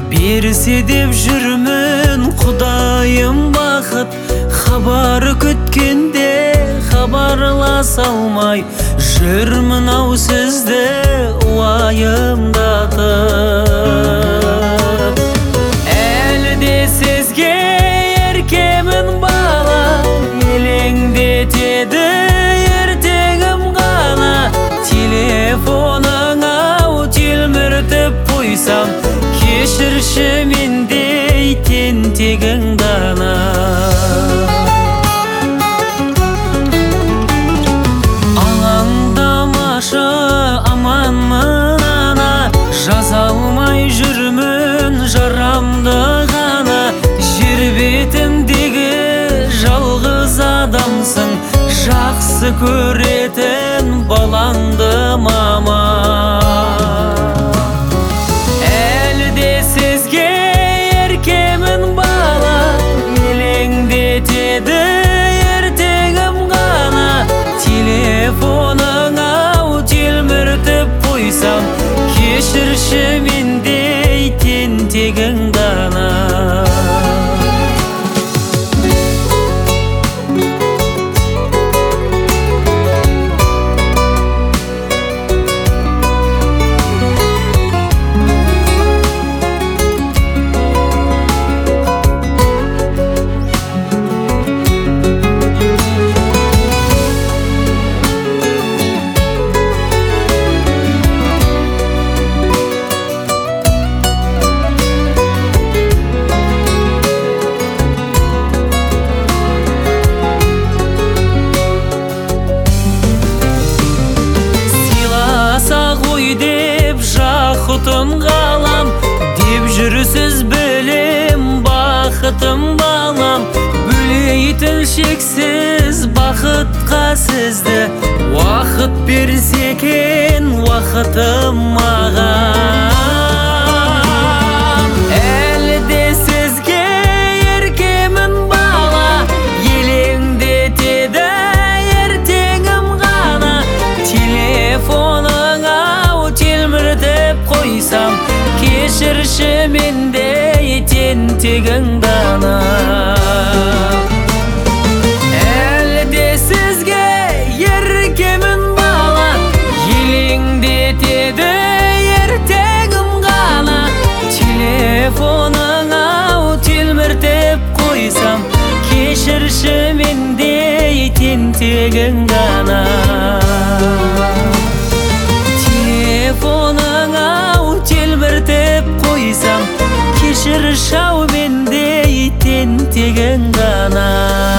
берсе деп жүрмін Құдайым бақыт, хабар күткенде хабарласа алмай жүрмін ау сізді уайымдатып. Әлі де сізге еркемін бала, елеңдетеді ертеңім ғана. Телефоныңа телміртіп қойсам, кешірші мендей тентегің дана. Алаңдамашы, аманмын ана, жаза алмай жүрмін жарамды ғана. Жер бетіндегі жалғыз адамсың, жақсы көретін балаңды мама. Әлі де сізге еркемін бала, елеңдетеді ертеңім ғана. Телефоныңа телміртіп қойсам, кешірші мендей тентегің дана. Деп жақұтым қалам, деп жүрсіз білем бақытым балам. Бөлейтін шексіз бақытқа сізді, уақыт берсе екен уақытым маған. Әлі де сізге еркемін бала, елеңдетеді ертеңім ғана. Телефоныңа телміртіп қойсам, кешірші мендей тентегің дана. Әлі де сізге еркемін бала, елеңдетеді ертеңім ғана. Телефоныңа телміртіп қойсам, кешірші мендей тентегің дана. Телефоныңа телміртіп қойсам, кешірші ау мендей тентегің ғана.